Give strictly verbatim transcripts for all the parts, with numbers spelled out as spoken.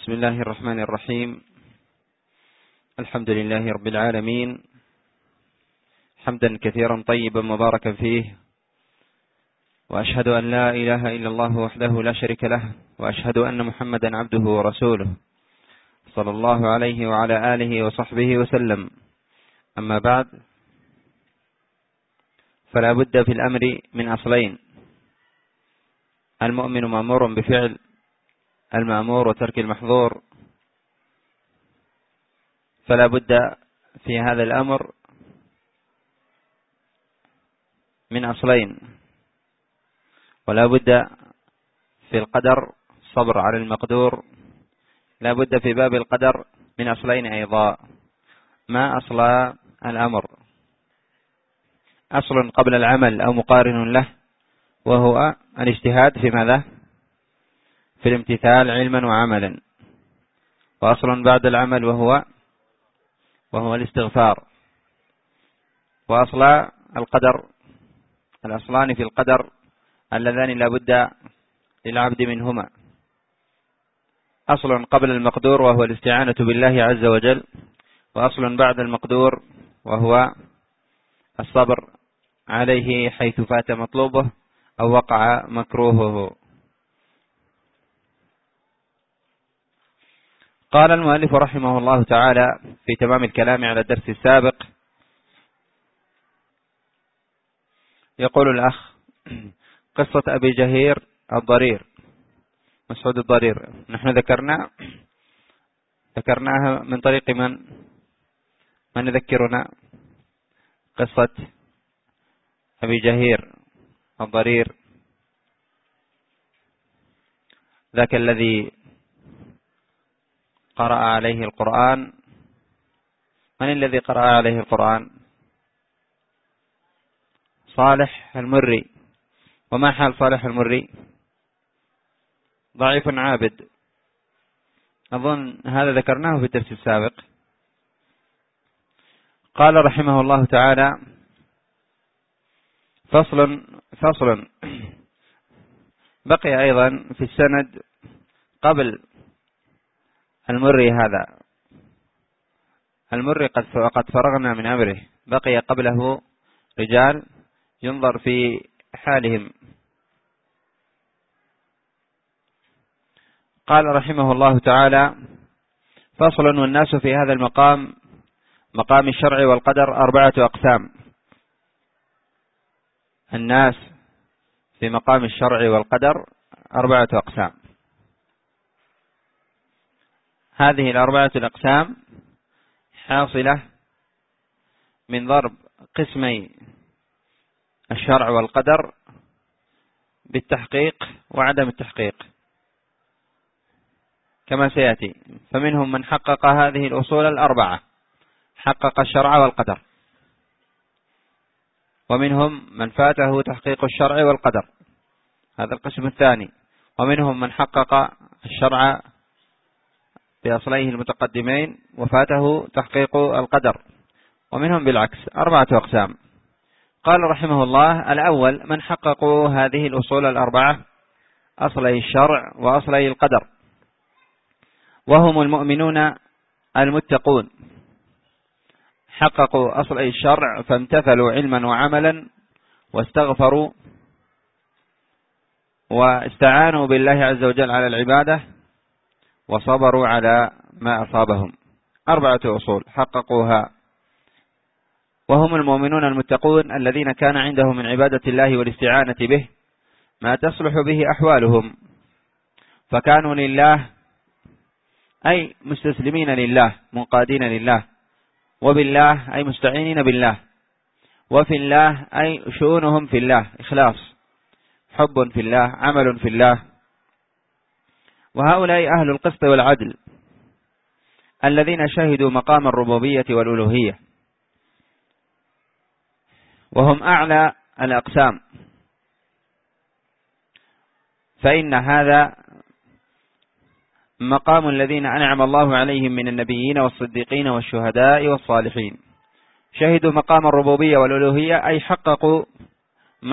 بسم الله الرحمن الرحيم. الحمد لله رب العالمين، حمدا كثيرا طيبا مباركا فيه، وأشهد أن لا إله إلا الله وحده لا شريك له، وأشهد أن محمدا عبده ورسوله صلى الله عليه وعلى آله وصحبه وسلم. أما بعد، فلا بد في الأمر من أصلين: المؤمن مأمور بفعل المأمور وترك المحظور، فلا بد في هذا الأمر من أصلين، ولا بد في القدر صبر على المقدور، لا بد في باب القدر من أصلين أيضا. ما أصل الأمر؟ أصل قبل العمل أو مقارن له، وهو الاجتهاد في ماذا؟ في الامتثال علما وعملا. وأصل بعد العمل وهو وهو الاستغفار. وأصل القدر، الأصلان في القدر اللذان لا بد للعبد منهما: أصل قبل المقدور وهو الاستعانة بالله عز وجل، وأصل بعد المقدور وهو الصبر عليه حيث فات مطلوبه أو وقع مكروهه. قال المؤلف رحمه الله تعالى في تمام الكلام على الدرس السابق، يقول الأخ: قصة أبي جهير الضرير، مسعود الضرير، نحن ذكرنا ذكرناها من طريق من من يذكرنا قصة أبي جهير الضرير؟ ذاك الذي قرأ عليه القرآن. من الذي قرأ عليه القرآن؟ صالح المري. وما حال صالح المري؟ ضعيف عابد. أظن هذا ذكرناه في الدرس السابق. قال رحمه الله تعالى: فصل فصل بقي أيضا في السند قبل المري هذا. المري قد قد فرغنا من أمره، بقي قبله رجال ينظر في حالهم. قال رحمه الله تعالى: فصل: والناس في هذا المقام، مقام الشرع والقدر، أربعة أقسام. الناس في مقام الشرع والقدر أربعة أقسام. هذه الأربعة الأقسام حاصلة من ضرب قسمي الشرع والقدر بالتحقيق وعدم التحقيق كما سيأتي. فمنهم من حقق هذه الأصول الأربعة، حقق الشرع والقدر، ومنهم من فاته تحقيق الشرع والقدر، هذا القسم الثاني. ومنهم من حقق الشرع بأصليه المتقدمين وفاته تحقيق القدر، ومنهم بالعكس. أربعة أقسام. قال رحمه الله: الأول من حققوا هذه الأصول الأربعة، أصلي الشرع وأصلي القدر، وهم المؤمنون المتقون. حققوا أصلي الشرع فامتثلوا علما وعملا، واستغفروا واستعانوا بالله عز وجل على العبادة، وصبروا على ما أصابهم. أربعة أصول حققوها، وهم المؤمنون المتقون الذين كان عندهم من عبادة الله والاستعانة به ما تصلح به أحوالهم، فكانوا لله أي مستسلمين لله منقادين لله، وبالله أي مستعينين بالله، وفي الله أي شؤونهم في الله، إخلاص، حب في الله، عمل في الله. وهؤلاء أهل القسط والعدل الذين شهدوا مقام الربوبية والألوهية، وهم أعلى الأقسام، فإن هذا مقام الذين أنعم الله عليهم من النبيين والصديقين والشهداء والصالحين. شهدوا مقام الربوبية والألوهية أي حققوا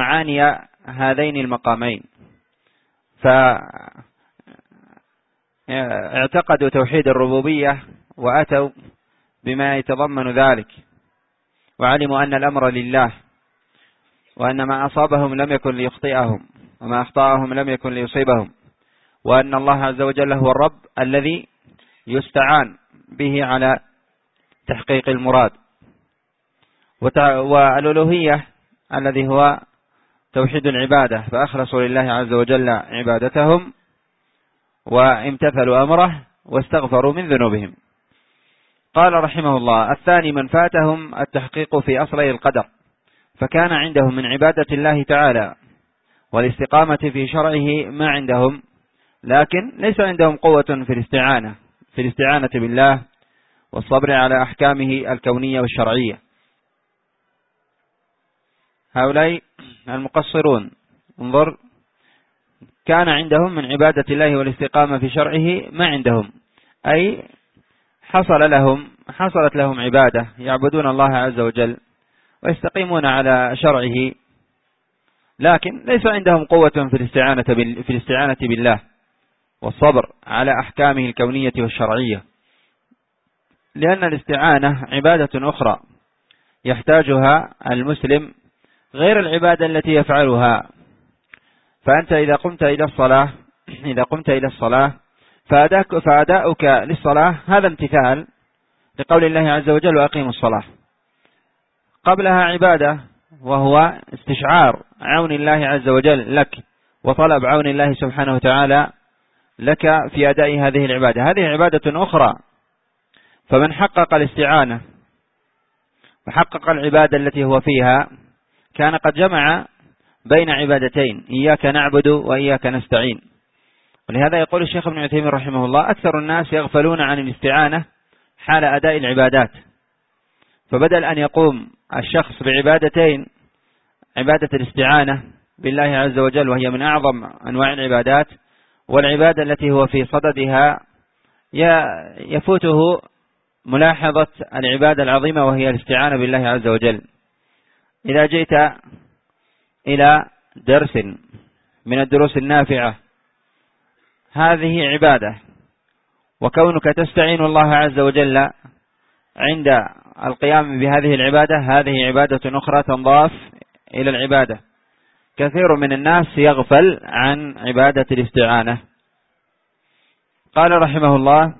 معاني هذين المقامين، فإن اعتقدوا توحيد الربوبية وأتوا بما يتضمن ذلك، وعلموا أن الأمر لله، وأن ما أصابهم لم يكن ليخطئهم، وما أخطأهم لم يكن ليصيبهم، وأن الله عز وجل هو الرب الذي يستعان به على تحقيق المراد. والألوهية الذي هو توحيد العبادة، فأخلصوا لله عز وجل عبادتهم وامتثلوا أمره واستغفروا من ذنوبهم. قال رحمه الله: الثاني من فاتهم التحقيق في أصلي القدر، فكان عندهم من عبادة الله تعالى والاستقامة في شرعه ما عندهم، لكن ليس عندهم قوة في الاستعانة في الاستعانة بالله والصبر على أحكامه الكونية والشرعية. هؤلاء المقصرون، انظر، كان عندهم من عبادة الله والاستقامة في شرعه ما عندهم، أي حصل لهم حصلت لهم عبادة، يعبدون الله عز وجل ويستقيمون على شرعه، لكن ليس عندهم قوة في الاستعانة في الاستعانة بالله والصبر على أحكامه الكونية والشرعية، لأن الاستعانة عبادة أخرى يحتاجها المسلم غير العبادة التي يفعلها. فأنت إذا قمت إلى الصلاة إذا قمت إلى الصلاة فأداؤك للصلاة هذا امتثال لقول الله عز وجل: وأقيموا الصلاة. قبلها عبادة، وهو استشعار عون الله عز وجل لك وطلب عون الله سبحانه وتعالى لك في أداء هذه العبادة، هذه عبادة أخرى. فمن حقق الاستعانة وحقق العبادة التي هو فيها كان قد جمع بين عبادتين: إياك نعبد وإياك نستعين. ولهذا يقول الشيخ ابن عثيمين رحمه الله: أكثر الناس يغفلون عن الاستعانة حال أداء العبادات، فبدل أن يقوم الشخص بعبادتين: عبادة الاستعانة بالله عز وجل وهي من أعظم أنواع العبادات، والعبادة التي هو في صددها يفوته ملاحظة العبادة العظيمة وهي الاستعانة بالله عز وجل. إذا جئت إلى درس من الدروس النافعة هذه عبادة، وكونك تستعين الله عز وجل عند القيام بهذه العبادة هذه عبادة أخرى تنضاف إلى العبادة. كثير من الناس يغفل عن عبادة الاستعانة. قال رحمه الله: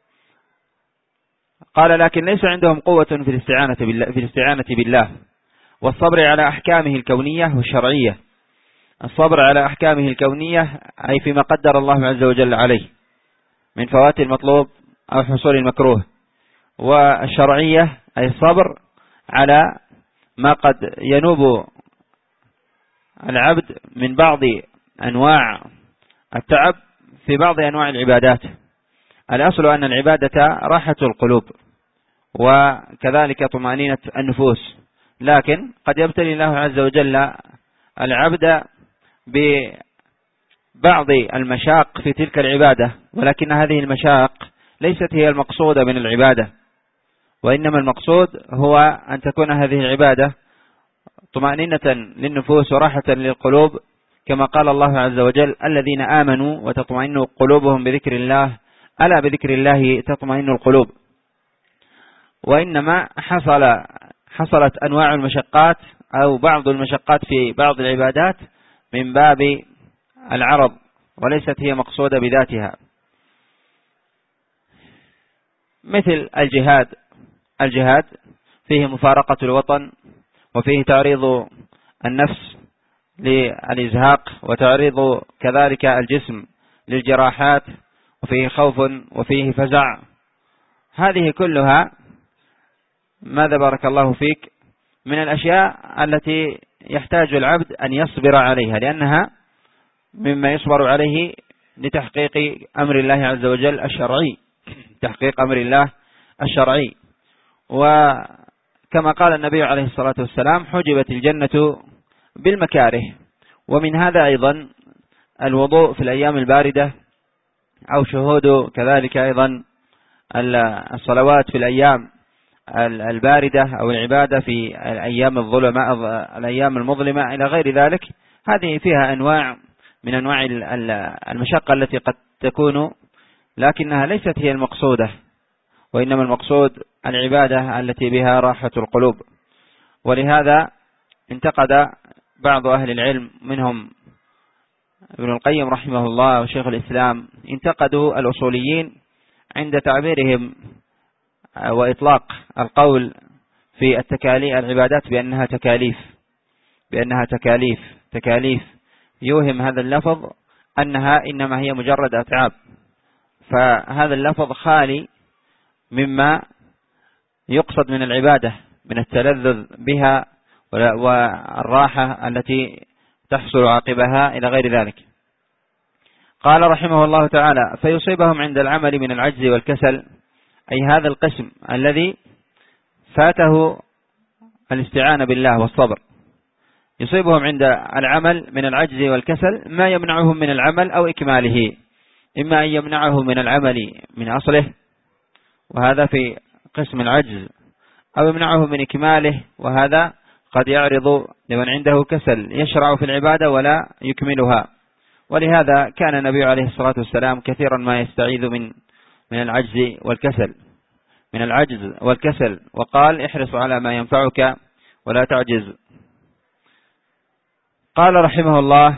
قال لكن ليس عندهم قوة في الاستعانة بالله, في الاستعانة بالله والصبر على أحكامه الكونية والشرعية. الصبر على أحكامه الكونية أي فيما قدر الله عز وجل عليه من فوات المطلوب أو حصول المكروه، والشرعية أي الصبر على ما قد ينوب العبد من بعض أنواع التعب في بعض أنواع العبادات. الأصل أن العبادة راحة القلوب وكذلك طمأنينة النفوس، لكن قد يبتلي الله عز وجل العبد ببعض المشاق في تلك العبادة، ولكن هذه المشاق ليست هي المقصودة من العبادة، وإنما المقصود هو أن تكون هذه العبادة طمأنينة للنفوس وراحة للقلوب، كما قال الله عز وجل: الذين آمنوا وتطمئن قلوبهم بذكر الله ألا بذكر الله تطمئن القلوب. وإنما حصل حصلت أنواع المشقات أو بعض المشقات في بعض العبادات من باب العرض، وليست هي مقصودة بذاتها، مثل الجهاد. الجهاد فيه مفارقة الوطن، وفيه تعريض النفس للإزهاق، وتعريض كذلك الجسم للجراحات، وفيه خوف وفيه فزع. هذه كلها ماذا بارك الله فيك من الأشياء التي يحتاج العبد أن يصبر عليها، لأنها مما يصبر عليه لتحقيق أمر الله عز وجل الشرعي، تحقيق أمر الله الشرعي. وكما قال النبي عليه الصلاة والسلام: حجبت الجنة بالمكاره. ومن هذا أيضا الوضوء في الأيام الباردة، أو شهود كذلك أيضا الصلوات في الأيام الباردة، أو العبادة في الأيام الظلمة الأيام المظلمة إلى غير ذلك. هذه فيها أنواع من أنواع المشقة التي قد تكون لكنها ليست هي المقصودة، وإنما المقصود العبادة التي بها راحة القلوب. ولهذا انتقد بعض أهل العلم منهم ابن القيم رحمه الله وشيخ الإسلام، انتقدوا الأصوليين عند تعبيرهم وإطلاق القول في التكاليف العبادات بأنها تكاليف بأنها تكاليف تكاليف يوهم هذا اللفظ أنها إنما هي مجرد أتعاب، فهذا اللفظ خالي مما يقصد من العبادة من التلذذ بها والراحة التي تحصل عقبها إلى غير ذلك. قال رحمه الله تعالى: فيصيبهم عند العمل من العجز والكسل، أي هذا القسم الذي فاته الاستعانة بالله والصبر، يصيبهم عند العمل من العجز والكسل ما يمنعهم من العمل أو إكماله، إما أن يمنعه من العمل من أصله، وهذا في قسم العجز، أو يمنعه من إكماله، وهذا قد يعرض لمن عنده كسل يشرع في العبادة ولا يكملها. ولهذا كان النبي عليه الصلاة والسلام كثيرا ما يستعيذ من من العجز والكسل من العجز والكسل وقال: احرص على ما ينفعك ولا تعجز. قال رحمه الله: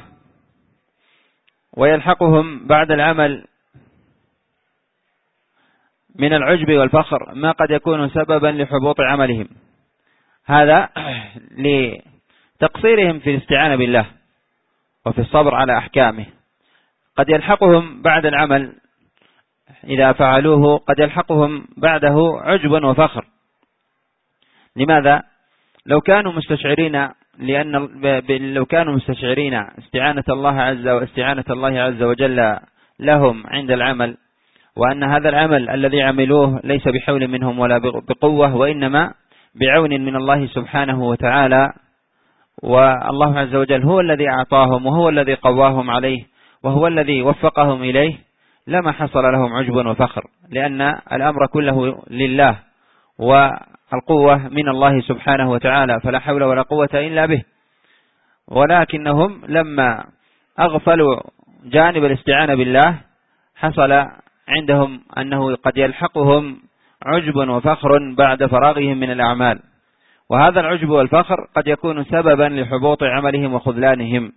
ويلحقهم بعد العمل من العجب والفخر ما قد يكون سببا لحبوط عملهم، هذا لتقصيرهم في الاستعانة بالله وفي الصبر على أحكامه. قد يلحقهم بعد العمل إذا فعلوه، قد يلحقهم بعده عجب وفخر. لماذا؟ لو كانوا مستشعرين لأن لو كانوا مستشعرين استعانة الله عز واستعانة الله عز وجل لهم عند العمل، وأن هذا العمل الذي عملوه ليس بحول منهم ولا بقوة، وإنما بعون من الله سبحانه وتعالى، والله عز وجل هو الذي أعطاهم وهو الذي قواهم عليه وهو الذي وفقهم إليه، لما حصل لهم عجب وفخر، لأن الأمر كله لله والقوة من الله سبحانه وتعالى، فلا حول ولا قوة إلا به. ولكنهم لما أغفلوا جانب الاستعانة بالله حصل عندهم أنه قد يلحقهم عجب وفخر بعد فراغهم من الأعمال، وهذا العجب والفخر قد يكون سببا لحبوط عملهم وخذلانهم.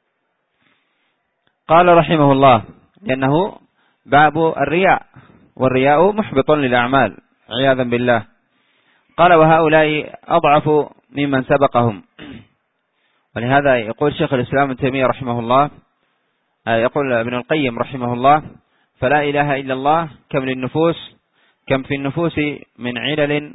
قال رحمه الله: لأنه باب الرياء، والرياء محبط للأعمال عياذا بالله. قال: وهؤلاء أضعف ممن سبقهم. ولهذا يقول شيخ الإسلام ابن تيمية رحمه الله، يقول ابن القيم رحمه الله: فلا إله إلا الله كم للنفوس كم في النفوس من علل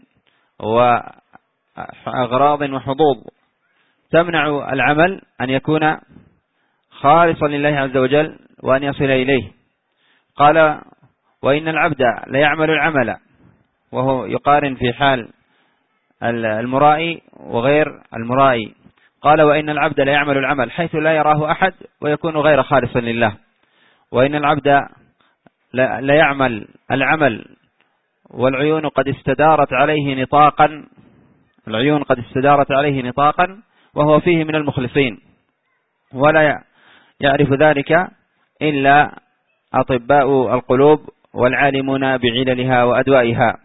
وأغراض وحظوظ تمنع العمل أن يكون خالصا لله عز وجل وأن يصل إليه. قال: وإن العبد ليعمل العمل، وهو يقارن في حال المرائي وغير المرائي. قال: وإن العبد ليعمل العمل حيث لا يراه أحد ويكون غير خالص لله، وإن العبد ليعمل العمل والعيون قد استدارت عليه نطاقا العيون قد استدارت عليه نطاقا وهو فيه من المخلصين، ولا يعرف ذلك إلا أطباء القلوب والعالمون بعللها وأدوائها.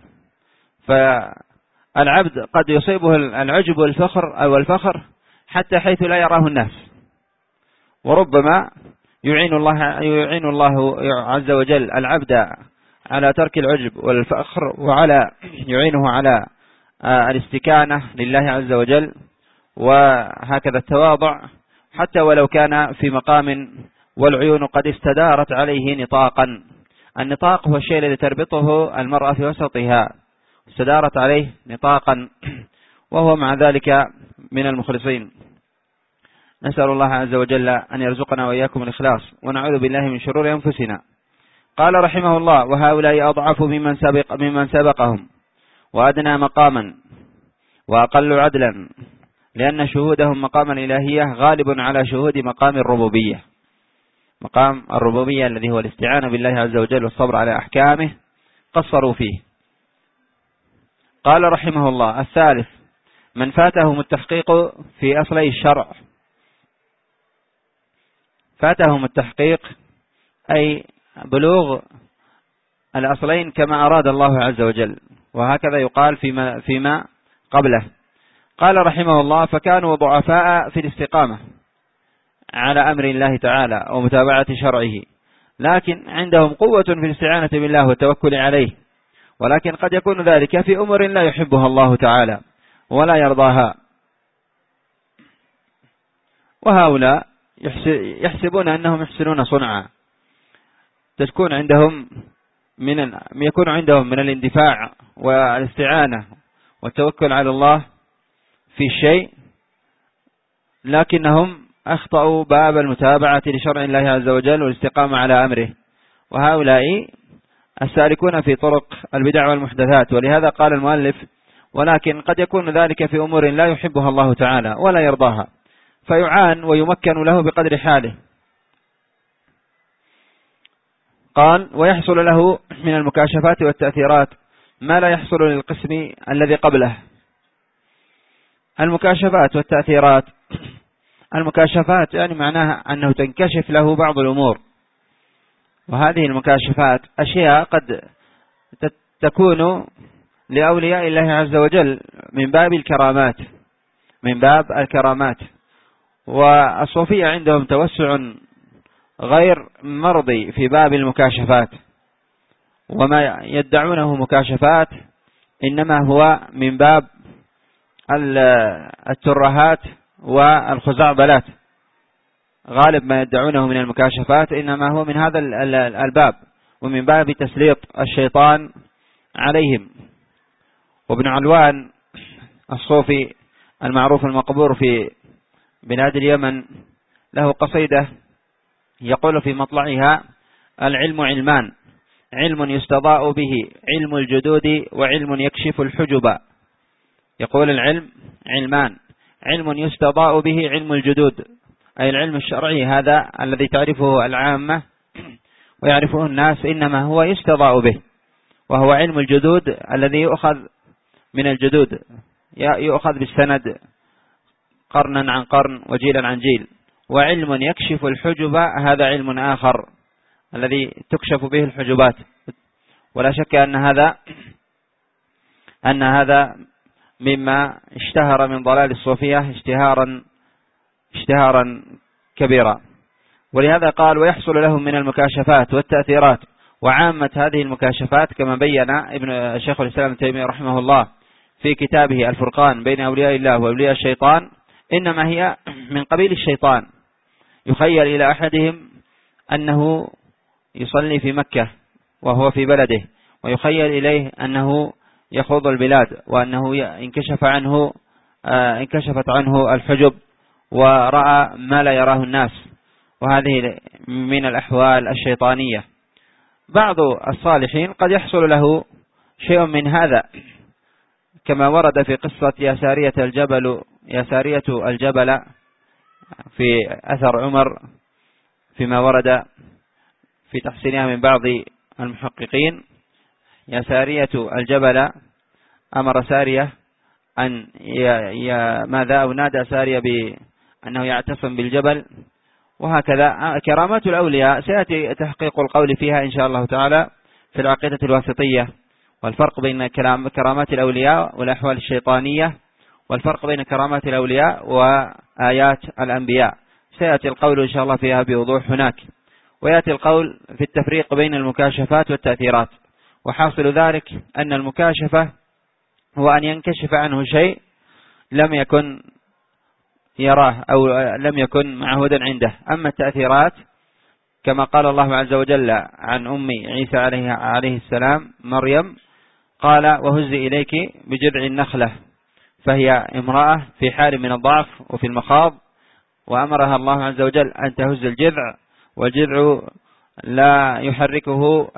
فالعبد قد يصيبه العجب والفخر أو الفخر حتى حيث لا يراه الناس، وربما يعين الله يعين الله عز وجل العبد على ترك العجب والفخر، وعلى يعينه على الاستكانة لله عز وجل، وهكذا التواضع، حتى ولو كان في مقام والعيون قد استدارت عليه نطاقا. النطاق هو الشيء الذي تربطه المرأة في وسطها، استدارت عليه نطاقا، وهو مع ذلك من المخلصين. نسأل الله عز وجل أن يرزقنا وإياكم الإخلاص، ونعوذ بالله من شرور أنفسنا. قال رحمه الله: وهؤلاء أضعف ممن سبق ممن سبقهم وأدنى مقاما وأقل عدلا، لأن شهودهم مقام الإلهية غالب على شهود مقام الربوبية. مقام الربوبية الذي هو الاستعانة بالله عز وجل والصبر على أحكامه قصروا فيه. قال رحمه الله: الثالث من فاتهم التحقيق في أصلي الشرع. فاتهم التحقيق أي بلوغ الأصلين كما أراد الله عز وجل، وهكذا يقال فيما, فيما قبله. قال رحمه الله: فكانوا ضعفاء في الاستقامة على أمر الله تعالى ومتابعة شرعه، لكن عندهم قوة في الاستعانة بالله والتوكل عليه، ولكن قد يكون ذلك في أمور لا يحبها الله تعالى ولا يرضاها. وهؤلاء يحسبون أنهم يحسنون صنعا، تكون عندهم من يكون عندهم من الاندفاع والاستعانة والتوكل على الله في شيء، لكنهم أخطأوا باب المتابعة لشرع الله عز وجل والاستقامة على أمره، وهؤلاء السالكون في طرق البدع والمحدثات. ولهذا قال المؤلف: ولكن قد يكون ذلك في أمور لا يحبها الله تعالى ولا يرضاها، فيعان ويمكن له بقدر حاله. قال: ويحصل له من المكاشفات والتأثيرات ما لا يحصل للقسم الذي قبله. المكاشفات والتأثيرات، المكاشفات يعني معناها أنه تنكشف له بعض الأمور، وهذه المكاشفات أشياء قد تكون لأولياء الله عز وجل من باب الكرامات من باب الكرامات والصوفية عندهم توسع غير مرضي في باب المكاشفات، وما يدعونه مكاشفات إنما هو من باب الترهات والخزعبلات. غالب ما يدعونه من المكاشفات إنما هو من هذا الباب، ومن باب تسليط الشيطان عليهم. وابن علوان الصوفي المعروف المقبور في بلاد اليمن له قصيدة يقول في مطلعها: العلم علمان، علم يستضاء به علم الجدود، وعلم يكشف الحجب. يقول: العلم علمان، علم يستضاء به علم الجدود، أي العلم الشرعي هذا الذي تعرفه العامة ويعرفه الناس، إنما هو يستضاء به، وهو علم الجدود الذي يؤخذ من الجدود، يؤخذ بالسند قرنا عن قرن وجيلا عن جيل. وعلم يكشف الحجب هذا علم آخر الذي تكشف به الحجبات. ولا شك أن هذا أن هذا مما اشتهر من ضلال الصوفية اشتهارا اشتهارا كبيرا. ولهذا قال: ويحصل لهم من المكاشفات والتأثيرات. وعامة هذه المكاشفات كما بين ابن شيخ الإسلام ابن تيمية رحمه الله في كتابه الفرقان بين أولياء الله وأولياء الشيطان إنما هي من قبيل الشيطان. يخيل إلى أحدهم أنه يصلي في مكة وهو في بلده، ويخيل إليه أنه يخوض البلاد، وأنه انكشف عنه انكشفت عنه الحجب ورأى ما لا يراه الناس، وهذه من الأحوال الشيطانية. بعض الصالحين قد يحصل له شيء من هذا، كما ورد في قصة يا سارية الجبل يا سارية الجبل في أثر عمر، فيما ورد في تحسينها من بعض المحققين: يا سارية الجبل، أمر سارية أن ي... ماذا أو نادى سارية بأنه يعتصم بالجبل. وهكذا كرامات الأولياء سيأتي تحقيق القول فيها إن شاء الله تعالى في العقيدة الواسطية، والفرق بين كرامات الأولياء والأحوال الشيطانية، والفرق بين كرامات الأولياء وآيات الأنبياء، سيأتي القول إن شاء الله فيها بوضوح هناك. ويأتي القول في التفريق بين المكاشفات والتأثيرات. وحاصل ذلك أن المكاشفة هو أن ينكشف عنه شيء لم يكن يراه أو لم يكن معهودا عنده. أما التأثيرات كما قال الله عز وجل عن أم عيسى عليه, عليه السلام مريم: قال: وهزي إليك بجذع النخلة، فهي امرأة في حال من الضعف وفي المخاض، وأمرها الله عز وجل أن تهز الجذع، والجذع لا يحركه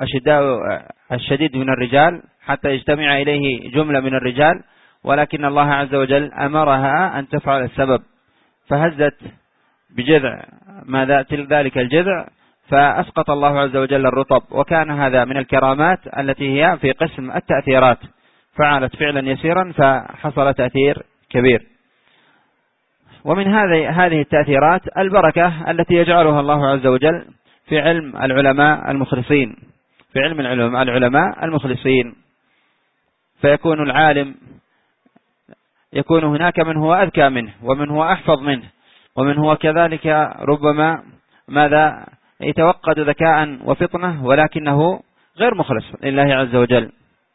الشديد من الرجال حتى يجتمع إليه جملة من الرجال، ولكن الله عز وجل أمرها أن تفعل السبب، فهزت بجذع ما ذلك الجذع، فأسقط الله عز وجل الرطب. وكان هذا من الكرامات التي هي في قسم التأثيرات، فعلت فعلا يسيرا فحصل تأثير كبير. ومن هذه هذه التأثيرات البركة التي يجعلها الله عز وجل في علم العلماء المخلصين، في علم العلوم العلماء المخلصين، فيكون العالم يكون هناك من هو أذكى منه ومن هو أحفظ منه ومن هو كذلك ربما ماذا يتوقد ذكاء وفطنة ولكنه غير مخلص لله عز وجل،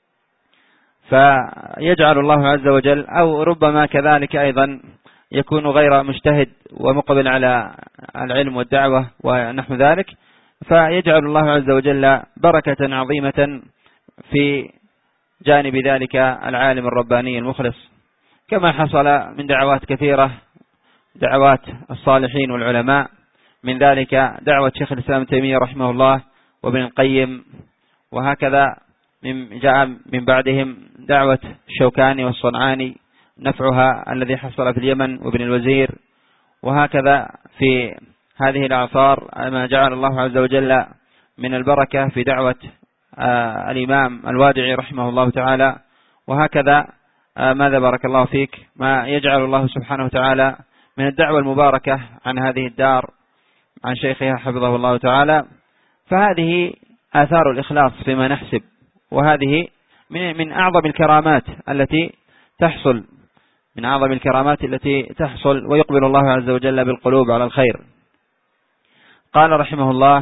فيجعل الله عز وجل أو ربما كذلك أيضا يكون غير مجتهد ومقبل على العلم والدعوة ونحو ذلك، فيجعل الله عز وجل بركة عظيمة في جانب ذلك العالم الرباني المخلص، كما حصل من دعوات كثيرة، دعوات الصالحين والعلماء، من ذلك دعوة شيخ الإسلام ابن تيمية رحمه الله وابن القيم، وهكذا من جاء من بعدهم دعوة الشوكاني والصنعاني نفعها الذي حصل في اليمن وابن الوزير، وهكذا في هذه الأعصار ما جعل الله عز وجل من البركة في دعوة آه الإمام الوادعي رحمه الله تعالى، وهكذا آه ماذا بارك الله فيك ما يجعل الله سبحانه وتعالى من الدعوة المباركة عن هذه الدار عن شيخها حفظه الله تعالى. فهذه آثار الإخلاص فيما نحسب، وهذه من من أعظم الكرامات التي تحصل من أعظم الكرامات التي تحصل ويقبل الله عز وجل بالقلوب على الخير. قال رحمه الله: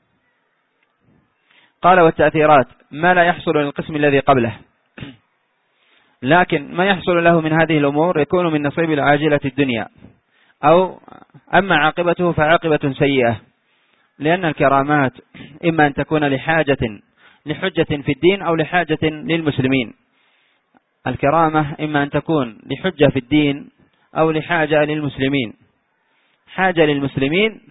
قال: والتأثيرات ما لا يحصل للقسم الذي قبله، لكن ما يحصل له من هذه الأمور يكون من نصيب العاجلة الدنيا، أو أما عاقبته فعاقبة سيئة، لأن الكرامات إما أن تكون لحاجة لحجة في الدين أو لحاجة للمسلمين. الكرامة إما أن تكون لحجة في الدين أو لحاجة للمسلمين. حاجة للمسلمين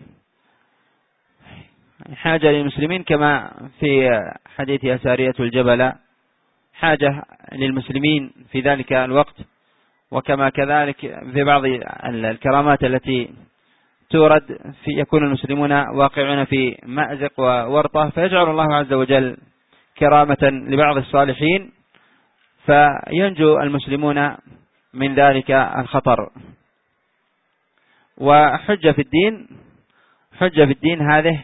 حاجة للمسلمين كما في حديث أسارية الجبل حاجة للمسلمين في ذلك الوقت، وكما كذلك في بعض الكرامات التي تورد في يكون المسلمون واقعون في مأزق وورطة، فيجعل الله عز وجل كرامة لبعض الصالحين فينجو المسلمون من ذلك الخطر. وحجة في الدين حجة في الدين هذه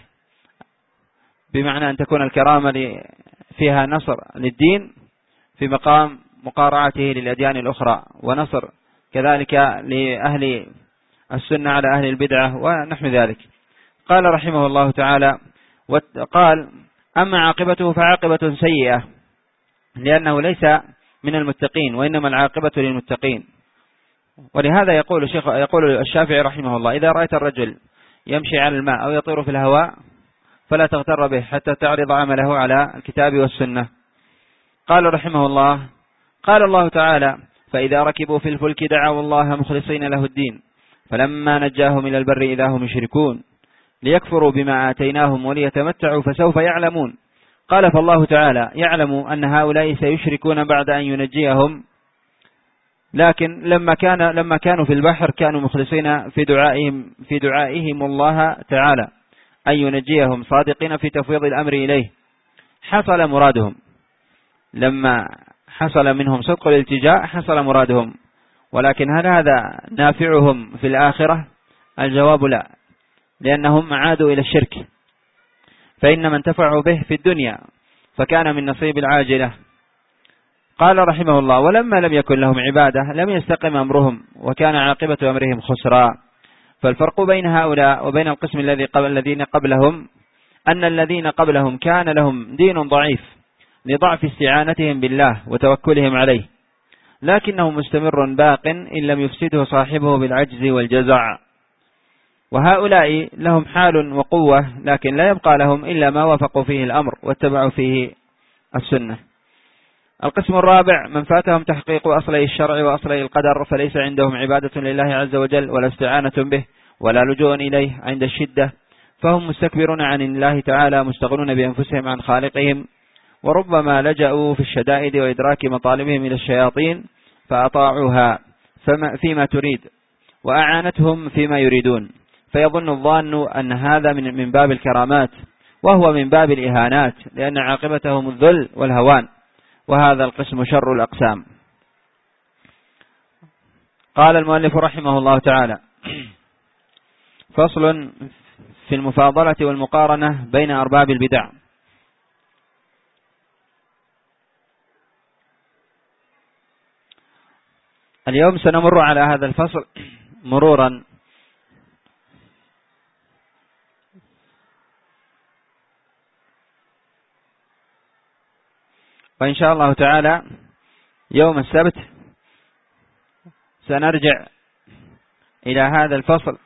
بمعنى أن تكون الكرامة فيها نصر للدين في مقام مقارعته للأديان الأخرى، ونصر كذلك لأهل السنة على أهل البدعة ونحو ذلك. قال رحمه الله تعالى: قال: أما عاقبته فعاقبة سيئة، لأنه ليس من المتقين وإنما العاقبة للمتقين. ولهذا يقول الشيخ يقول الشافعي رحمه الله: إذا رأيت الرجل يمشي على الماء أو يطير في الهواء فلا تغتر به حتى تعرض عمله على الكتاب والسنة. قال رحمه الله: قال الله تعالى: فإذا ركبوا في الفلك دعوا الله مخلصين له الدين فلما نجاهم إلى البر إذا هم يشركون ليكفروا بما آتيناهم وليتمتعوا فسوف يعلمون. قال: فالله تعالى يعلم أن هؤلاء سيشركون بعد أن ينجيهم، لكن لما كان لما كانوا في البحر كانوا مخلصين في دعائهم في دعائهم الله تعالى أن ينجيهم، صادقين في تفويض الأمر إليه، حصل مرادهم. لما حصل منهم صدق الالتجاء حصل مرادهم، ولكن هل هذا نافعهم في الآخرة؟ الجواب لا، لأنهم عادوا إلى الشرك، فإنما انتفعوا به في الدنيا فكان من نصيب العاجلة. قال رحمه الله: ولما لم يكن لهم عبادة لم يستقم أمرهم وكان عاقبة أمرهم خسرا. فالفرق بين هؤلاء وبين القسم الذي قبل الذين قبلهم أن الذين قبلهم كان لهم دين ضعيف لضعف استعانتهم بالله وتوكلهم عليه، لكنه مستمر باق إن لم يفسده صاحبه بالعجز والجزع. وهؤلاء لهم حال وقوة، لكن لا يبقى لهم إلا ما وافقوا فيه الأمر واتبعوا فيه السنة. القسم الرابع: من فاتهم تحقيق أصلي الشرع وأصلي القدر فليس عندهم عبادة لله عز وجل ولا استعانة به ولا لجوء إليه عند الشدة، فهم مستكبرون عن الله تعالى مستغنون بأنفسهم عن خالقهم، وربما لجأوا في الشدائد وإدراك مطالبهم إلى الشياطين فأطاعوها فيما تريد وأعانتهم فيما يريدون، فيظن الظان أن هذا من باب الكرامات وهو من باب الإهانات، لأن عاقبتهم الذل والهوان، وهذا القسم شر الأقسام. قال المؤلف رحمه الله تعالى: فصل في المفاضلة والمقارنة بين أرباب البدع. اليوم سنمر على هذا الفصل مرورا وإن شاء الله تعالى يوم السبت سنرجع إلى هذا الفصل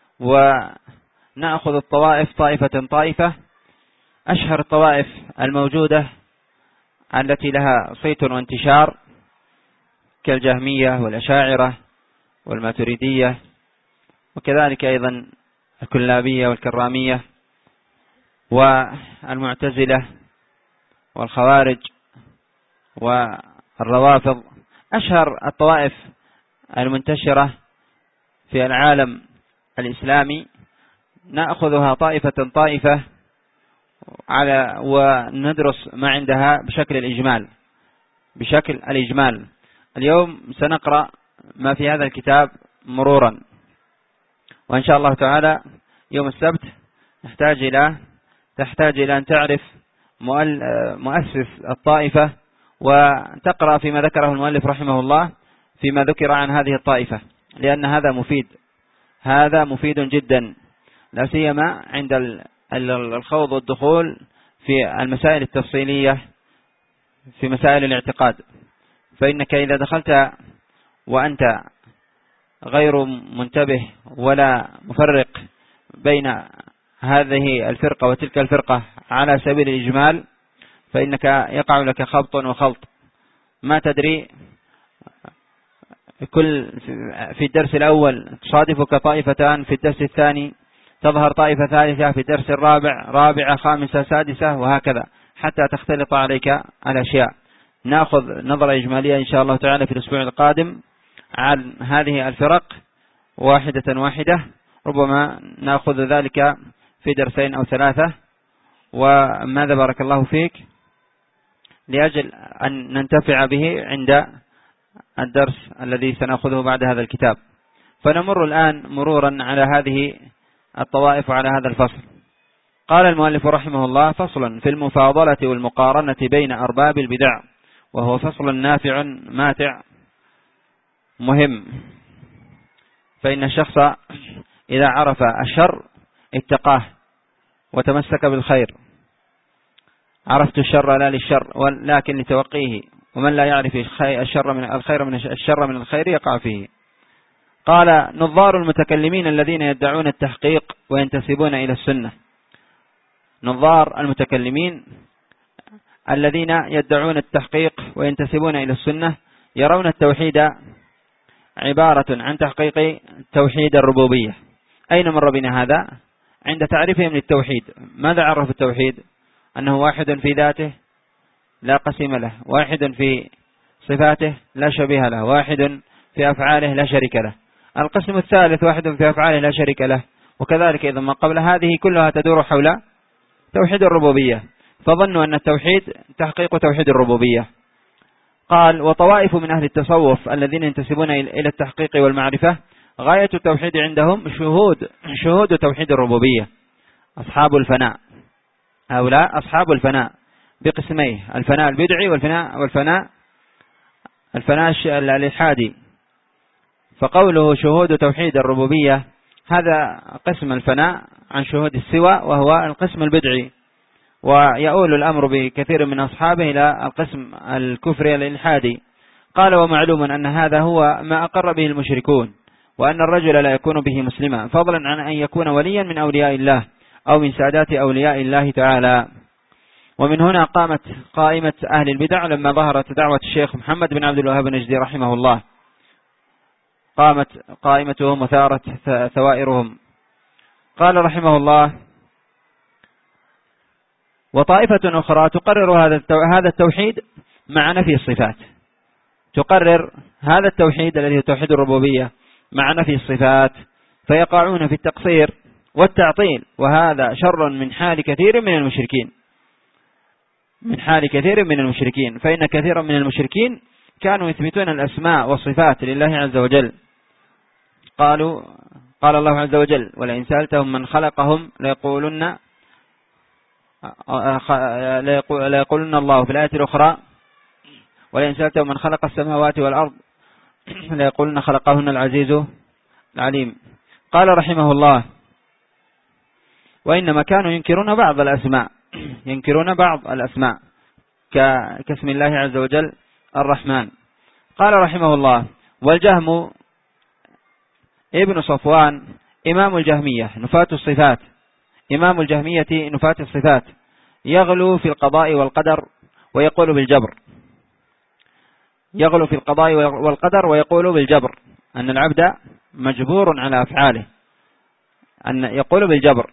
ونأخذ الطوائف طائفة طائفة. أشهر الطوائف الموجودة التي لها صيت وانتشار كالجهمية والأشاعرة والماتريدية، وكذلك أيضا الكلابية والكرامية والمعتزلة والخوارج والروافض. أشهر الطوائف المنتشرة في العالم الإسلامي نأخذها طائفة طائفة على وندرس ما عندها بشكل الإجمال بشكل الإجمال. اليوم سنقرأ ما في هذا الكتاب مرورا، وإن شاء الله تعالى يوم السبت نحتاج إلى تحتاج إلى أن تعرف مؤسس الطائفة وتقرأ فيما ذكره المؤلف رحمه الله فيما ذكر عن هذه الطائفة، لأن هذا مفيد هذا مفيد جدا، لا سيما عند الخوض والدخول في المسائل التفصيلية في مسائل الاعتقاد. فإنك إذا دخلت وأنت غير منتبه ولا مفرق بين هذه الفرقة وتلك الفرقة على سبيل الإجمال، فإنك يقع لك خبط وخلط، ما تدري. كل في الدرس الأول تصادفك طائفتان، في الدرس الثاني تظهر طائفة ثالثة، في الدرس الرابع رابعة خامسة سادسة، وهكذا حتى تختلط عليك الأشياء. نأخذ نظرة إجمالية إن شاء الله تعالى في الأسبوع القادم عن هذه الفرق واحدة واحدة، ربما نأخذ ذلك في درسين أو ثلاثة. وماذا بارك الله فيك لأجل أن ننتفع به عند الدرس الذي سنأخذه بعد هذا الكتاب. فنمر الآن مرورا على هذه الطوائف وعلى هذا الفصل. قال المؤلف رحمه الله: فصل في المفاضلة والمقارنة بين أرباب البدع، وهو فصل نافع ماتع مهم. فإن الشخص إذا عرف الشر اتقاه وتمسك بالخير. عرفت الشر لا للشر ولكن لتوقيه، ومن لا يعرف الشر من الخير من الشر من الخير يقع فيه. قال: نظار المتكلمين الذين يدعون التحقيق وينتسبون إلى السنة. نظار المتكلمين الذين يدعون التحقيق وينتسبون إلى السنة يرون التوحيد عبارة عن تحقيق توحيد الربوبية. أين مر بنا هذا؟ عند تعريفهم للتوحيد. ماذا عرف التوحيد؟ أنه واحد في ذاته لا قسم له، واحد في صفاته لا شبيه له، واحد في أفعاله لا شريك له. القسم الثالث واحد في أفعاله لا شريك له. وكذلك إذا ما قبل هذه كلها تدور حول توحيد الربوبية، فظنوا أن التوحيد تحقيق توحيد الربوبية. قال: وطوائف من أهل التصوف الذين ينتسبون إلى التحقيق والمعرفة غاية التوحيد عندهم شهود شهود توحيد الربوبية. أصحاب الفناء، هؤلاء أصحاب الفناء بقسميه: الفناء البدعي والفناء والفناء الفناء الإلحادي. فقوله شهود توحيد الربوبية هذا قسم الفناء عن شهود السوى، وهو القسم البدعي، ويؤول الأمر بكثير من أصحابه إلى القسم الكفري الإلحادي. قال: ومعلوم أن هذا هو ما أقر به المشركون، وأن الرجل لا يكون به مسلما، فضلا عن أن يكون وليا من أولياء الله أو من سادات أولياء الله تعالى. ومن هنا قامت قائمة أهل البدع لما ظهرت دعوة الشيخ محمد بن عبد الوهاب النجدي رحمه الله، قامت قائمتهم وثارت ثوائرهم. قال رحمه الله: وطائفة أخرى تقرر هذا التوحيد مع نفي الصفات. تقرر هذا التوحيد الذي هو توحيد الربوبية مع نفي الصفات، فيقعون في التقصير والتعطيل، وهذا شر من حال كثير من المشركين من حال كثير من المشركين فإن كثيرا من المشركين كانوا يثبتون الأسماء والصفات لله عز وجل. قالوا قال الله عز وجل: ولئن سألتهم من خلقهم ليقولن ليقولن الله. في الآية الأخرى: ولئن سألتهم من خلق السماوات والأرض لا يقولون خلقهن العزيز العليم. قال رحمه الله: وإنما كانوا ينكرون بعض الأسماء ينكرون بعض الأسماء كاسم الله عز وجل الرحمن. قال رحمه الله: والجهم ابن صفوان إمام الجهمية نفاة الصفات إمام الجهمية نفاة الصفات يغلو في القضاء والقدر ويقول بالجبر يغلو في القضاء والقدر ويقول بالجبر أن العبد مجبور على أفعاله، أن يقول بالجبر.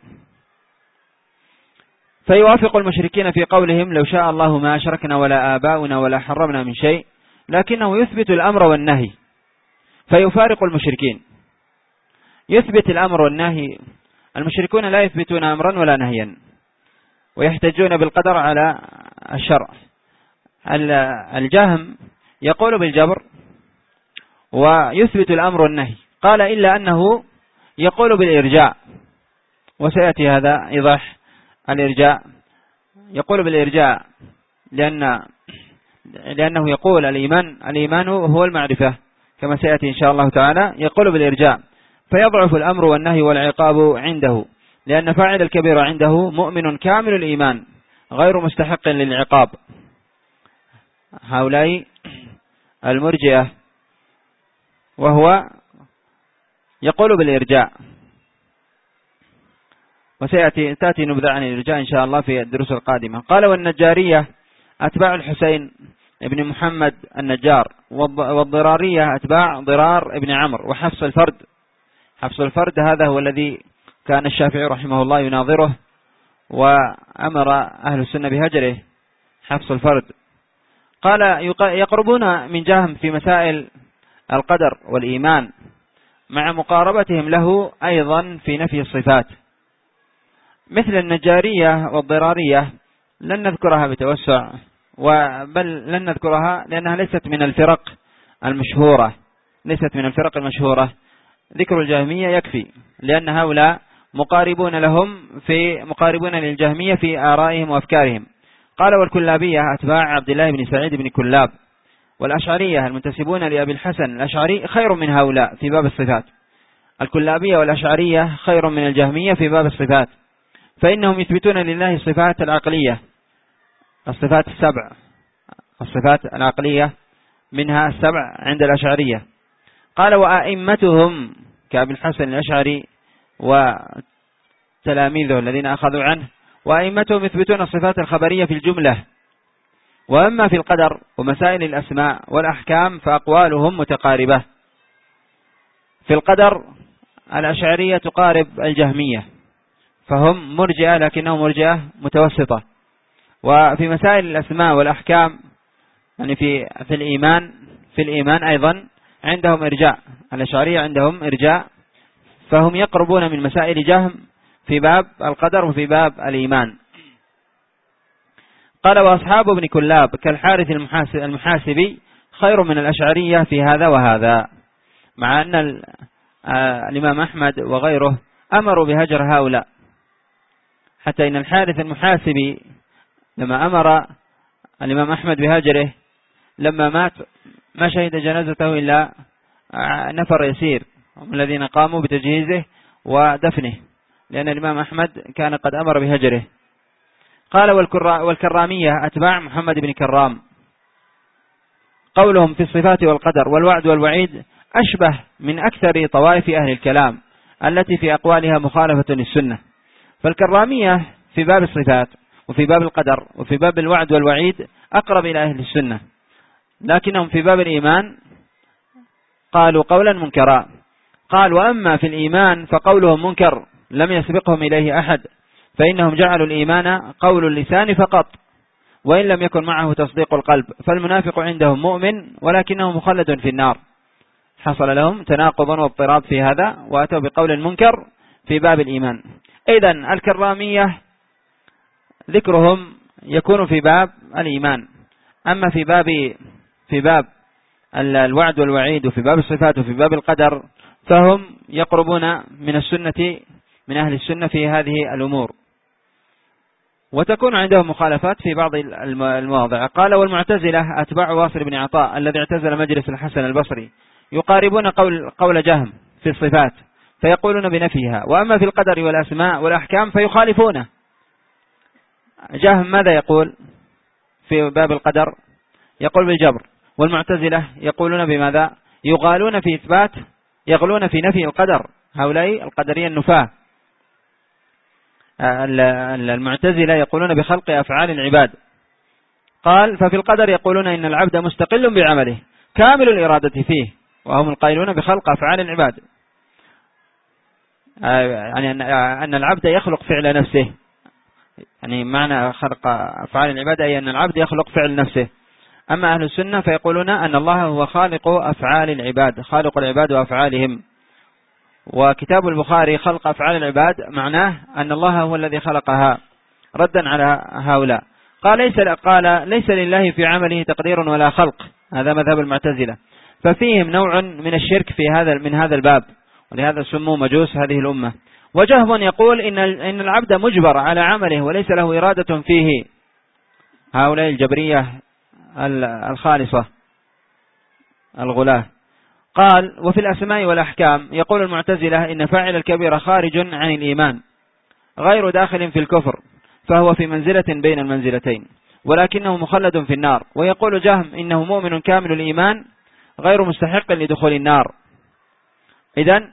فيوافق المشركين في قولهم: لو شاء الله ما أشركنا ولا آباؤنا ولا حرمنا من شيء، لكنه يثبت الأمر والنهي فيفارق المشركين، يثبت الأمر والنهي. المشركون لا يثبتون أمرا ولا نهيا ويحتجون بالقدر على الشرع. الجهم يقول بالجبر ويثبت الأمر والنهي. قال: إلا أنه يقول بالإرجاء، وسيأتي هذا إيضاح الإرجاء. يقول بالإرجاء لأن لأنه يقول الإيمان الإيمان هو المعرفة، كما سيأتي إن شاء الله تعالى. يقول بالإرجاء فيضعف الأمر والنهي والعقاب عنده، لأن فاعل الكبير عنده مؤمن كامل الإيمان غير مستحق للعقاب. هؤلاء المرجئة، وهو يقول بالإرجاء، وسيأتي تأتي نبذة عن الإرجاء إن شاء الله في الدروس القادمة. قال: والنجارية أتباع الحسين ابن محمد النجار، والضرارية أتباع ضرار ابن عمرو، وحفص الفرد. حفص الفرد هذا هو الذي كان الشافعي رحمه الله يناظره وأمر أهل السنة بهجره، حفص الفرد. قال: يقربون من جهم في مسائل القدر والإيمان، مع مقاربتهم له أيضا في نفي الصفات، مثل النجارية والضرارية. لن نذكرها بتوسع، بل لن نذكرها لأنها ليست من الفرق المشهورة ليست من الفرق المشهورة ذكر الجهمية يكفي، لأن هؤلاء مقاربون لهم في مقاربون للجهمية في آرائهم وأفكارهم. قال: والكلابية أتباع عبد الله بن سعيد بن كلاب، والأشعرية المنتسبون لأبي الحسن الأشعري خير من هؤلاء في باب الصفات. الكلابية والأشعرية خير من الجهمية في باب الصفات، فإنهم يثبتون لله الصفات العقلية، الصفات السبع الصفات العقلية منها السبع عند الأشعرية. قال: وأئمتهم كأبي الحسن الأشعري وتلاميذه الذين أخذوا عنه، وأئمتهم يثبتون الصفات الخبرية في الجملة، وأما في القدر ومسائل الأسماء والأحكام فأقوالهم متقاربة. في القدر الأشعرية تقارب الجهمية، فهم مرجئة لكنهم مرجئة متوسطة. وفي مسائل الأسماء والأحكام يعني في في الإيمان في الإيمان أيضا عندهم إرجاء، الأشعرية عندهم إرجاء، فهم يقربون من مسائل جهم في باب القدر وفي باب الإيمان. قال: وأصحاب ابن كلاب كالحارث المحاسبي خير من الأشعرية في هذا وهذا، مع أن الإمام أحمد وغيره أمروا بهجر هؤلاء، حتى إن الحارث المحاسبي لما أمر الإمام أحمد بهجره لما مات ما شهد جنازته إلا نفر يسير هم الذين قاموا بتجهيزه ودفنه، لأن الإمام أحمد كان قد أمر بهجره. قال: والكرامية أتباع محمد بن كرام، قولهم في الصفات والقدر والوعد والوعيد أشبه من أكثر طوائف أهل الكلام التي في أقوالها مخالفة للسنة. فالكرامية في باب الصفات وفي باب القدر وفي باب الوعد والوعيد أقرب إلى أهل السنة، لكنهم في باب الإيمان قالوا قولا منكرا. قال: وأما في الإيمان فقولهم منكر لم يسبقهم إليه أحد، فإنهم جعلوا الإيمان قول اللسان فقط، وإن لم يكن معه تصديق القلب، فالمنافق عندهم مؤمن ولكنه مخلد في النار. حصل لهم تناقض واضطراب في هذا، وأتوا بقول منكر في باب الإيمان. إذن الكرامية ذكرهم يكون في باب الإيمان، أما في باب في باب الوعد والوعيد وفي باب الصفات وفي باب القدر فهم يقربون من السنة من أهل السنة في هذه الأمور، وتكون عندهم مخالفات في بعض المواضع. قال: والمعتزلة أتباع واصل بن عطاء الذي اعتزل مجلس الحسن البصري، يقاربون قول, قول جهم في الصفات فيقولون بنفيها، وأما في القدر والأسماء والأحكام فيخالفونه. جهم ماذا يقول في باب القدر؟ يقول بالجبر. والمعتزلة يقولون بماذا؟ يغالون في إثبات، يغلون في نفي القدر. هؤلاء القدرية النفاة. المعتزلة يقولون بخلق أفعال العباد. قال ففي القدر يقولون إن العبد مستقل بعمله كامل الإرادة فيه، وهم القائلون بخلق أفعال العباد، يعني أن العبد يخلق فعل نفسه، يعني معنى خلق أفعال العباد أي أن العبد يخلق فعل نفسه. أما أهل السنة فيقولون أن الله هو خالق أفعال العباد، خالق العباد وأفعالهم. وكتاب البخاري خلق أفعال العباد معناه أن الله هو الذي خلقها، ردا على هؤلاء. قال ليس, قال ليس لله في عمله تقدير ولا خلق، هذا مذهب المعتزلة. ففيهم نوع من الشرك في هذا من هذا الباب، ولهذا سموا مجوس هذه الأمة. وجهم يقول إن إن العبد مجبر على عمله وليس له إرادة فيه، هؤلاء الجبرية الخالصة الغلاة. قال وفي الأسماء والأحكام يقول المعتزلة إن فاعل الكبيرة خارج عن الإيمان غير داخل في الكفر، فهو في منزلة بين المنزلتين ولكنه مخلد في النار. ويقول جهم إنه مؤمن كامل الإيمان غير مستحق لدخول النار. إذن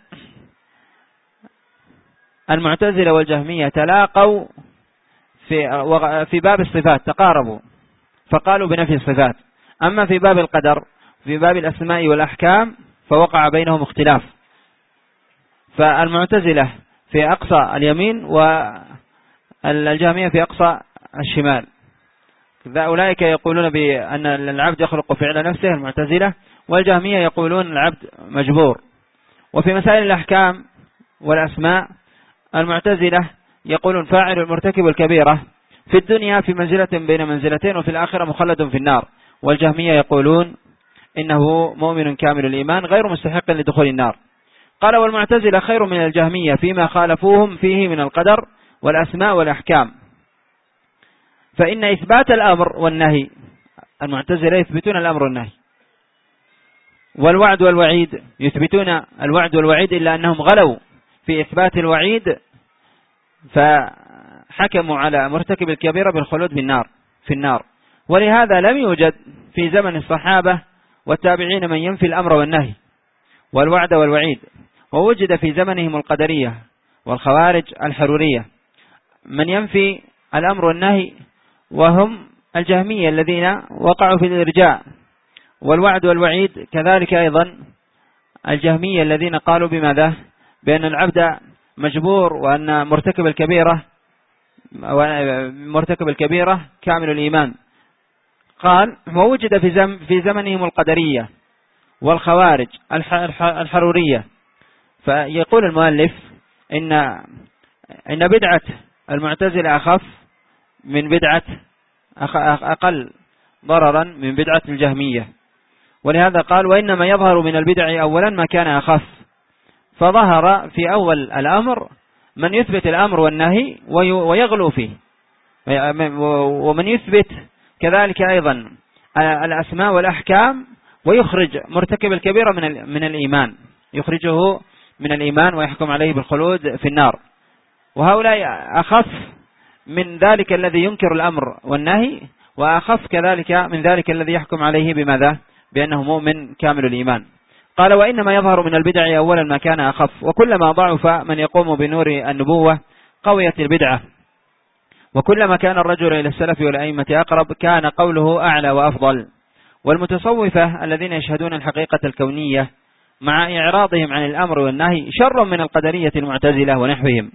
المعتزلة والجهمية تلاقوا في في باب الصفات، تقاربوا فقالوا بنفي الصفات. أما في باب القدر في باب الأسماء والأحكام فوقع بينهم اختلاف، فالمعتزلة في أقصى اليمين والجهمية في أقصى الشمال. أولئك يقولون بأن العبد يخلق فعل نفسه المعتزلة، والجهمية يقولون العبد مجبور. وفي مسائل الأحكام والأسماء المعتزلة يقولون فاعل المرتكب الكبيرة في الدنيا في منزلة بين منزلتين وفي الآخرة مخلد في النار. والجهمية يقولون إنه مؤمن كامل الإيمان غير مستحق لدخول النار. قال والمعتزلة خير من الجهمية فيما خالفوهم فيه من القدر والأسماء والأحكام، فإن إثبات الأمر والنهي، المعتزلة يثبتون الأمر والنهي والوعد والوعيد، يثبتون الوعد والوعيد إلا أنهم غلوا في إثبات الوعيد فحكموا على مرتكب الكبيرة بالخلود بالنار في النار. ولهذا لم يوجد في زمن الصحابة والتابعين من ينفي الأمر والنهي والوعد والوعيد، ووجد في زمنهم القدرية والخوارج الحرورية من ينفي الأمر والنهي، وهم الجهمية الذين وقعوا في الإرجاء، والوعد والوعيد كذلك أيضا الجهمية الذين قالوا بماذا؟ بأن العبد مجبور، وأن مرتكب الكبيرة مرتكب الكبيرة كامل الإيمان. قال ووجد في زم في زمنهم القدرية والخوارج الحرورية. فيقول المؤلف إن إن بدعة المعتزلة أخف من بدعة أقل ضررا من بدعة الجهمية، ولهذا قال وإنما يظهر من البدع أولا ما كان أخف. فظهر في أول الأمر من يثبت الأمر والنهي ويغلو فيه، ومن يثبت كذلك أيضا الأسماء والأحكام ويخرج مرتكب الكبيرة من من الإيمان، يخرجه من الإيمان ويحكم عليه بالخلود في النار. وهؤلاء أخف من ذلك الذي ينكر الأمر والنهي، وأخف كذلك من ذلك الذي يحكم عليه بماذا؟ بأنه مؤمن كامل الإيمان. قال وإنما يظهر من البدع أولا ما كان أخف، وكلما ضعف من يقوم بنور النبوة قويت البدعة، وكلما كان الرجل إلى السلف والأئمة أقرب كان قوله أعلى وأفضل. والمتصوفة الذين يشهدون الحقيقة الكونية مع إعراضهم عن الأمر والنهي شر من القدرية المعتزلة ونحوهم.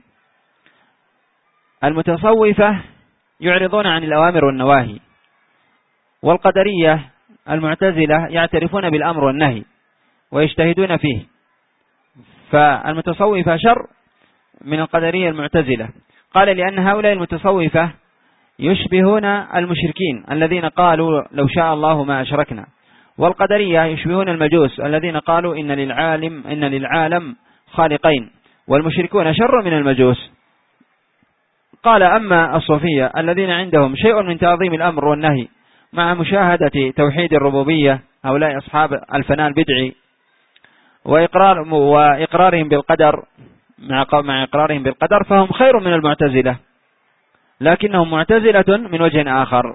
المتصوفة يعرضون عن الأوامر والنواهي، والقدرية المعتزلة يعترفون بالأمر والنهي ويجتهدون فيه. فالمتصوفة شر من القدرية المعتزلة. قال لأن هؤلاء المتصوفة يشبهون المشركين الذين قالوا لو شاء الله ما أشركنا، والقدرية يشبهون المجوس الذين قالوا إن للعالم إن للعالم خالقين، والمشركون شر من المجوس. قال أما الصوفية الذين عندهم شيء من تعظيم الأمر والنهي مع مشاهدة توحيد الربوبية، هؤلاء أصحاب الفناء البدعي وإقرار وإقرارهم بالقدر مع مع إقرارهم بالقدر فهم خير من المعتزلة، لكنهم معتزلة من وجه آخر.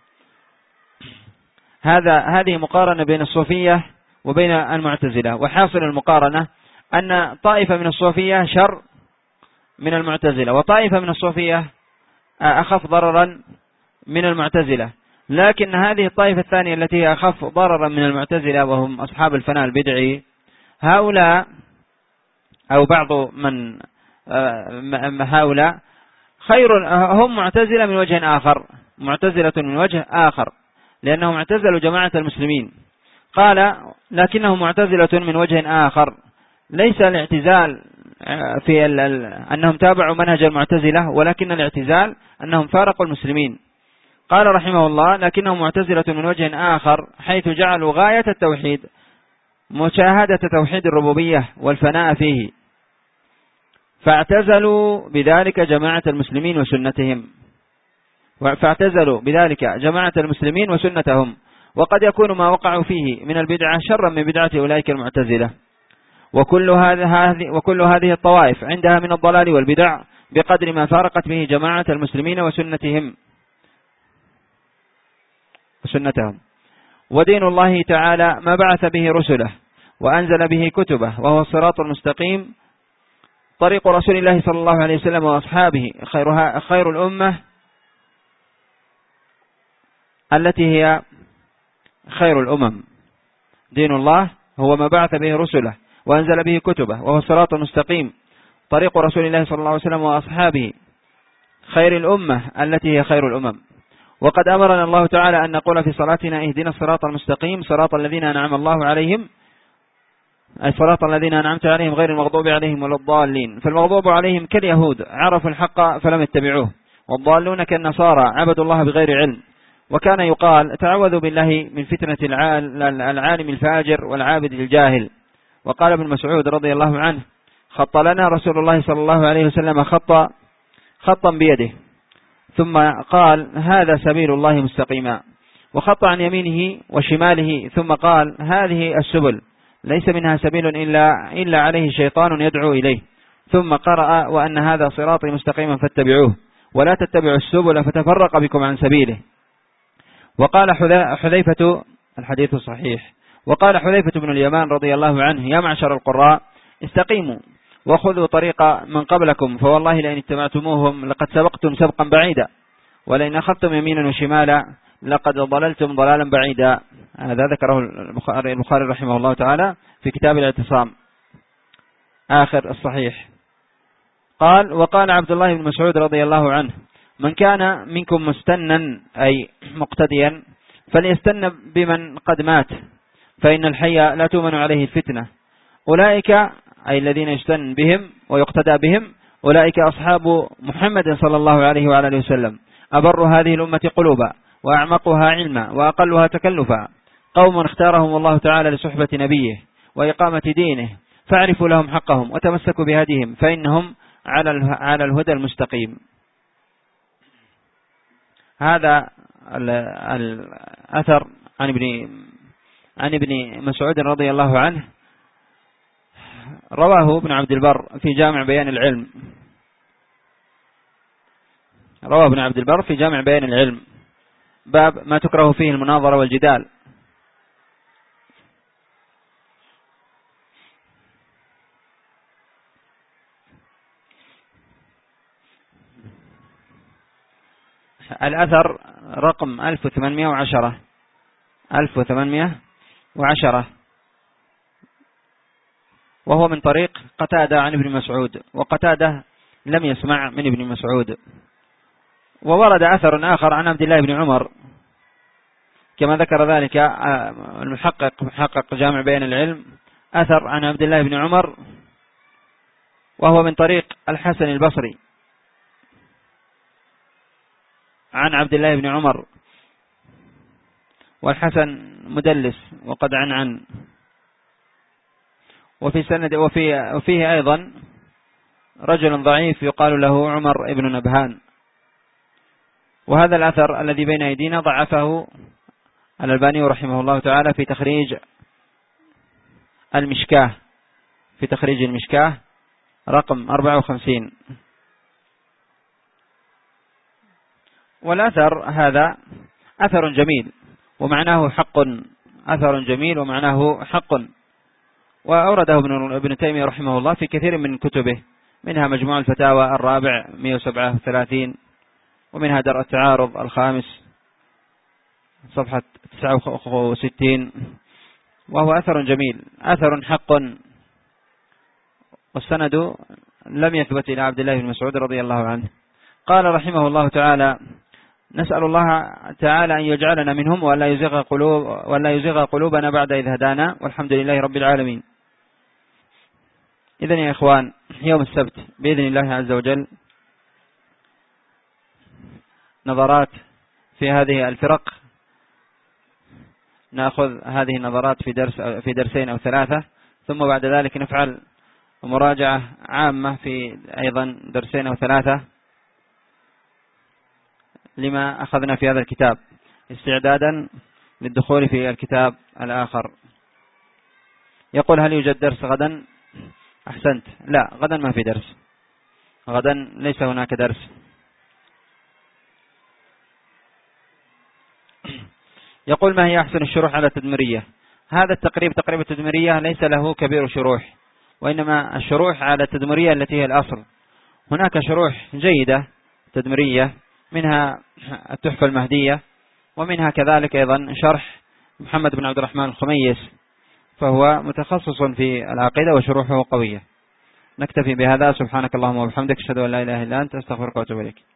هذا هذه مقارنة بين الصوفية وبين المعتزلة، وحاصل المقارنة أن طائفة من الصوفية شر من المعتزلة، وطائفة من الصوفية أخف ضررا من المعتزلة، لكن هذه الطائفة الثانية التي هي أخف ضررا من المعتزلة وهم أصحاب الفناء البدعي، هؤلاء أو بعض من هؤلاء خير، هم معتزلة من وجه آخر، معتزلة من وجه آخر لأنهم اعتزلوا جماعة المسلمين. قال لكنهم معتزلة من وجه آخر، ليس الاعتزال في أنهم تابعوا منهج المعتزلة، ولكن الاعتزال أنهم فارقوا المسلمين. قال رحمه الله لكنهم معتزلة من وجه آخر، حيث جعلوا غاية التوحيد مشاهدة توحيد الربوبية والفناء فيه، فاعتزلوا بذلك جماعة المسلمين وسنتهم فاعتزلوا بذلك جماعة المسلمين وسنتهم وقد يكون ما وقعوا فيه من البدعة شرا من بدعة أولئك المعتزلة. وكل هذه وكل هذه الطوائف عندها من الضلال والبدع بقدر ما فارقت به جماعة المسلمين وسنتهم وسنتهم. ودين الله تعالى ما بعث به رسله وأنزل به كتبه، وهو الصراط المستقيم، طريق رسول الله صلى الله عليه وسلم وأصحابه خيرها خير الأمة التي هي خير الأمم. دين الله هو ما بعث به رسله وأنزل به كتبه، وهو الصراط المستقيم، طريق رسول الله صلى الله عليه وسلم وأصحابه خير الأمة التي هي خير الأمم. وقد أمرنا الله تعالى أن نقول في صلاتنا اهدنا الصراط المستقيم صراط الذين أنعم الله عليهم، أي صراط الذين أنعمت عليهم غير المغضوب عليهم ولا الضالين. فالمغضوب عليهم كاليهود عرفوا الحق فلم يتبعوه، والضالون كالنصارى عبدوا الله بغير علم. وكان يقال تعوذوا بالله من فتنة العالم الفاجر والعابد الجاهل. وقال ابن مسعود رضي الله عنه خط لنا رسول الله صلى الله عليه وسلم خطا خطا بيده، ثم قال هذا سبيل الله مستقيما، وخط عن يمينه وشماله، ثم قال هذه السبل ليس منها سبيل إلا, إلا عليه شيطان يدعو إليه، ثم قرأ وأن هذا صراطي مستقيما فاتبعوه ولا تتبعوا السبل فتفرق بكم عن سبيله. وقال حذيفة الحديث صحيح، وقال حذيفة بن اليمان رضي الله عنه يا معشر القراء استقيموا وخذوا طريق من قبلكم، فوالله لئن اتبعتموهم لقد سبقتم سبقا بعيدا، ولئن أخذتم يمينا وشمالا لقد ضللتم ضلالا بعيدا. هذا ذكره البخاري رحمه الله تعالى في كتاب الاعتصام آخر الصحيح. قال وقال عبد الله بن مسعود رضي الله عنه من كان منكم مستنا أي مقتديا فليستن بمن قد مات، فإن الحي لا تؤمن عليه الفتنة. أولئك أي الذين يستن بهم ويقتدى بهم أولئك أصحاب محمد صلى الله عليه وعلى وسلم، أبر هذه الأمة قلوبا وأعمقها علما وأقلها تكلفا، قوم اختارهم الله تعالى لصحبة نبيه وإقامة دينه، فاعرفوا لهم حقهم وتمسكوا بهديهم فإنهم على الهدى المستقيم. هذا الأثر عن ابن عن ابن مسعود رضي الله عنه رواه ابن عبد البر في جامع بيان العلم رواه ابن عبد البر في جامع بيان العلم باب ما تكره فيه المناظرة والجدال. الأثر رقم ألف وثمانمائة وعشرة ألف وثمانمائة وعشرة وهو من طريق قتادة عن ابن مسعود، وقتادة لم يسمع من ابن مسعود. وورد أثر آخر عن عبد الله بن عمر كما ذكر ذلك المحقق محقق جامع بيان العلم، أثر عن عبد الله بن عمر وهو من طريق الحسن البصري عن عبد الله بن عمر، والحسن مدلس وقد عن عن وفي سند وفي وفيه أيضا رجل ضعيف يقال له عمر ابن نبهان. وهذا الأثر الذي بين أيدينا ضعفه الألباني رحمه الله تعالى في تخريج المشكاة في تخريج المشكاة رقم أربعة وخمسين. والأثر هذا أثر جميل ومعناه حق، أثر جميل ومعناه حق، وأورده ابن تيمية رحمه الله في كثير من كتبه، منها مجموع الفتاوى الرابع مئة وسبعة وثلاثين، ومنها درء التعارض الخامس صفحة تسعة وستين، وهو أثر جميل، أثر حق، والسند لم يثبت إلى عبد الله بن مسعود رضي الله عنه. قال رحمه الله تعالى: نسأل الله تعالى أن يجعلنا منهم ولا يزغ قلوب ولا يزغ قلوبنا بعد إذ هدانا، والحمد لله رب العالمين. إذن يا إخوان، يوم السبت بإذن الله عز وجل نظرات في هذه الفرق، نأخذ هذه النظرات في درس في درسين أو ثلاثة، ثم بعد ذلك نفعل مراجعة عامة في أيضا درسين أو ثلاثة لما أخذنا في هذا الكتاب، استعدادا للدخول في الكتاب الآخر. يقول: هل يوجد درس غدا؟ أحسنت، لا، غدا ما في درس، غدا ليس هناك درس. يقول: ما هي أحسن الشروح على التدمرية؟ هذا التقريب تقريب التدمرية ليس له كبير شروح، وإنما الشروح على التدمرية التي هي الأصل. هناك شروح جيدة تدمرية، منها التحفة المهدية، ومنها كذلك أيضا شرح محمد بن عبد الرحمن الخميس، فهو متخصص في العقيدة وشروحه قوية. نكتفي بهذا. سبحانك اللهم وبحمدك، أشهد أن لا إله إلا أنت، أستغفرك وأتوب إليك.